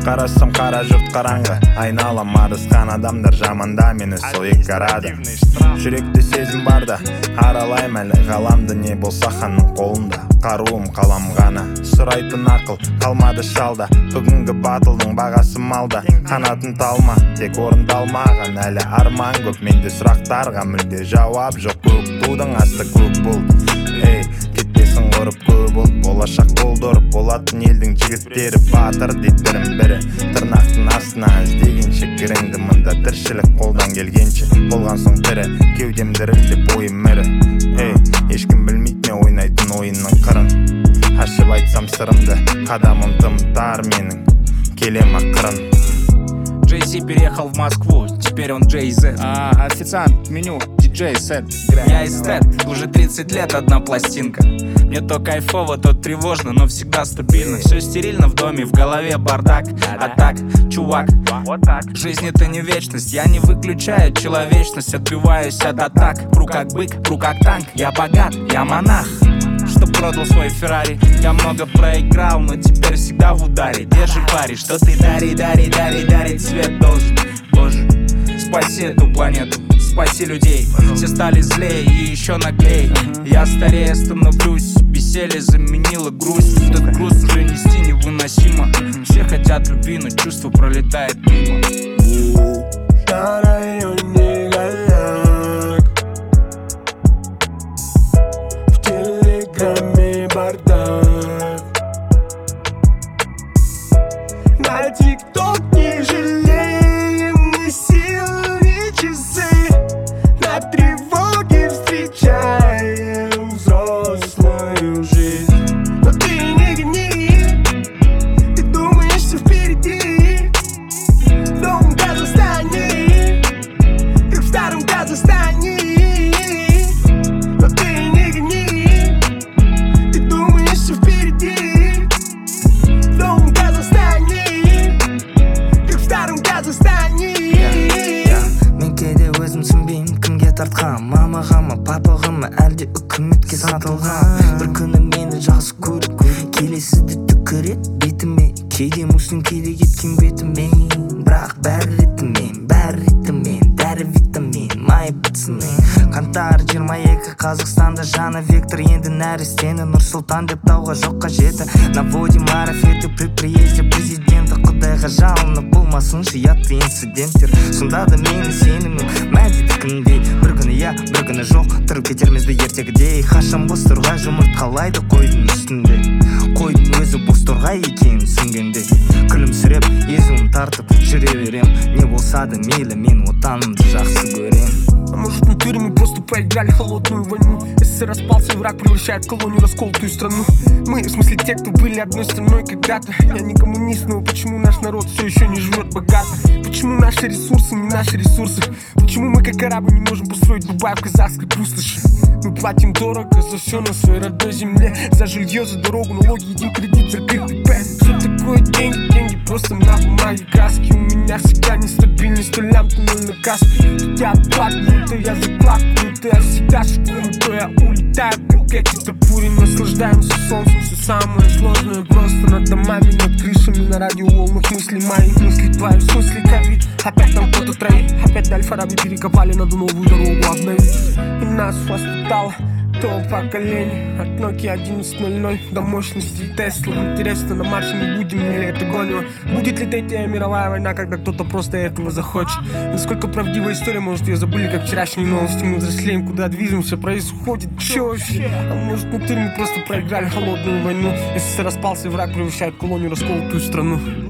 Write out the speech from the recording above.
Қарасам қара жұрт қараңғы, айналам адасқан адамдар жаманда мені сол екі арада. Жүректе сезім барда, аралайм әлі ғаламды, не болса ханның қолында. Қаруым қалам ғана, сұрайтын ақыл қалмады шалда. Бүгінгі батылдың бағасы малда, қанатын талма, тек орындалмаған әлі арман көп. Менде сұрақтарға мүлде жауап жоқ, көк тудың асты көк бұлт. Ей, кетпесін құрып көп ұлт, болашақ болдырып болатын елдің жігіттері батыр дейді бірін-бірі. Тырнақтың астына іздегенше кіріңді, мында тіршілік қолдан келгенше. Болған соң тірі, кеудем дірілдеп ойым мірі. Ей, ешкім білмейді мен ойнайтын ойынның қырын. Ашып айтсам сырымды, қадамым тым тар менің, келем ақырын. Джей-Зи переехал в Москву, теперь он Джей-З. Официант, меню, диджей, сет. Я эстет, уже 30 лет одна пластинка. Мне то кайфово, то тревожно, но всегда стабильно. Все стерильно в доме, в голове бардак. А так, чувак, вот так. Жизнь это не вечность, я не выключаю человечность. Отбиваюсь от атак, пру как бык, пру как танк. Я богат, я монах, что продал свой Феррари. Я много проиграл, но теперь всегда в ударе. Держи пари, что ты дарить свет должен. Боже, спаси эту планету, спаси людей. Все стали злее и еще наглей. Я старее становлюсь, веселье заменило грусть. Этот груз уже нести невыносимо. Все хотят любви, но чувство пролетает мимо. На районе голяк, в телеграме бардак, на тикток не жалеем ни сил, ни часы. На тревоге встречаем взрослую жизнь. Но ты не гони, ты думаешь, все впереди. Новым газом стани, как в старом Казахстане. Но ты не гони, ты думаешь, все впереди. Новым газом стани, как в старом Казахстане. Мен кейде өзім түсінбеймін кімге тартқан, мамаға ма папаға ма әлде үкіметке сатылған. Бір күні мені жақсы көріп келесіді түкірет бетіме, кейде мұсың кейде кеткен бетімен. Бірақ бәрі ретімен, дәрі витамин, май бітсімен. Қаңтар 22 Қазақстанда жаңа вектор, енді нәрестені Нұр-Сұлтан деп тауға жоқ қажеті. Наводим марафеті при приезде президенті, құдайға жалынып болмасыншы ятты инциденттер. Сонда да мені сенімім мәдедікіндей, бір күні я, бір күні жоқ, тұрып кетерміз бе ертегідей. Қашан бос тұрғай жұмырт қалайды қойдың үстінде, қойдың өзі бос тұрғай екенін түсінгенде. Күлімсіреп, езуім тартып жүре берем, не болса да мейлі, мен отанымды жақсы көрем. А может, внутри мы просто проиграли холодную войну. СССР распался, враг превращает колонию расколотую страну. Мы, в смысле те, кто были одной страной когда-то. Я не коммунист, но почему наш народ все еще не живет богато? Почему наши ресурсы не наши ресурсы? Почему мы как корабль не можем построить Дубай в казахской пустоши? Мы платим дорого за все на своей родной земле. За жилье, за дорогу, налоги, едим кредит, закрытый ПЭ. Что такое деньги? Деньги просто на бумаге, краски. У меня всегда нестабильность, то лям, то ноль на каске. Тут я откладываю, то я закладываю, то я всегда шикую, то я улетаю, как эти топури. Наслаждаемся солнцем, все самое сложное просто над домами, над крышами, на радиоволнах мысли моих, мысли твоих, в смысле ковид. Опять там кто-то троит, опять Аль-Фараби перекопали, надо новую дорогу обновить. И нас воспитало то поколение, от Nokia 1100 до мощности Тесла. Интересно, на Марсе мы будем или это гонево? Будет ли третья мировая война, когда кто-то просто этого захочет? Насколько правдивая история, может ее забыли, как вчерашние новости. Мы взрослеем, куда движемся, происходит, че вообще? А может, внутри мы просто проиграли холодную войну. СССР распался, и враг превращает колонию расколотую страну.